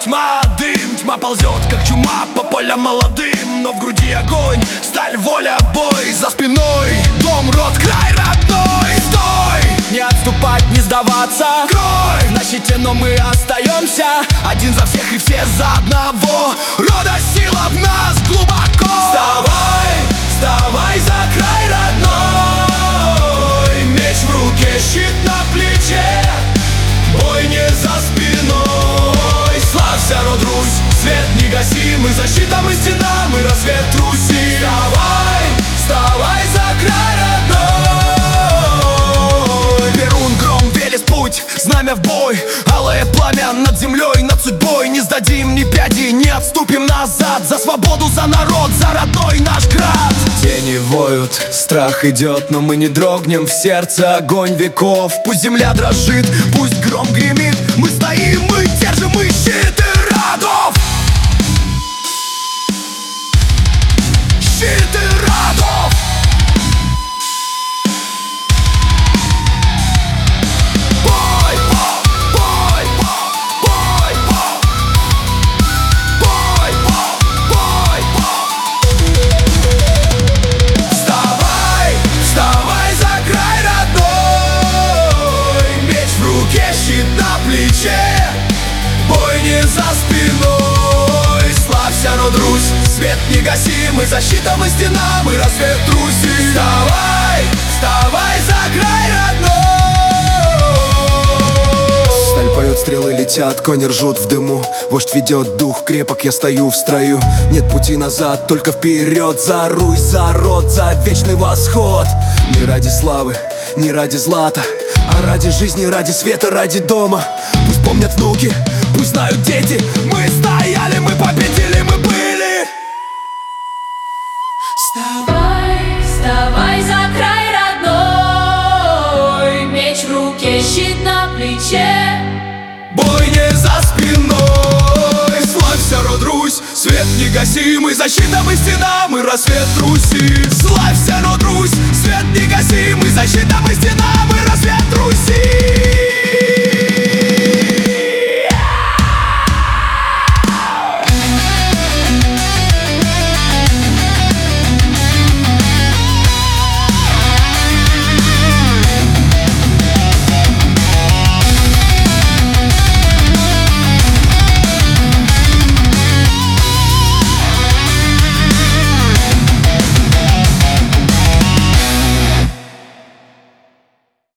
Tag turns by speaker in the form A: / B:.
A: тьма, дым, тьма ползет, как чума по полям молодым. Но в груди огонь, сталь, воля, бой. За спиной дом, род, край родной. Стой! Не отступать, не сдаваться. Крой! На щите, но мы остаемся. Один за всех и все за одного. Рода сила в нас глубоко. Вставай, вставай за край родной. Меч в руке, щит на плече. Бой не за спиной. Славься, род Русь, свет негасимый. Защита мы, стена, мы рассвет Руси. Вставай, вставай за край родной. Перун, гром, Велес, путь, знамя в бой. Алое пламя над землей, над судьбой. Не сдадим ни пяди, не отступим назад. За свободу, за народ, за родной наш град. Тени воют, страх идет, но мы не дрогнем. В сердце огонь веков. Пусть земля дрожит, пусть гром гремит. Мы стоим, мы держим, мы щиты родов. Щиты родов. Бой, бой, бой, бой, бой. Бой, бой, бой. Вставай, вставай за край родной. Меч в руке, щит на плече. Бой не за спиной. Славься, род Русь, свет негасимый. Защита мы, стена, мы рассвет Руси. Вставай, вставай за край родной. Сталь поет, стрелы летят, кони ржут в дыму. Вождь ведет дух, крепок, я стою в строю. Нет пути назад, только вперед. За Русь, за род, за вечный восход. Не ради славы, не ради злата, а ради жизни, ради света, ради дома. Пусть помнят внуки, пусть знают дети. Мы стояли, мы победили, мы были.
B: Вставай, вставай за край родной. Меч в руке, щит на плече.
A: Бой не за спиной. Славься, род Русь, свет негасимый. Защита мы, стена, мы рассвет Руси. Славься, род Русь, свет негасимый. Защита мы, стена, мы рассвет Руси.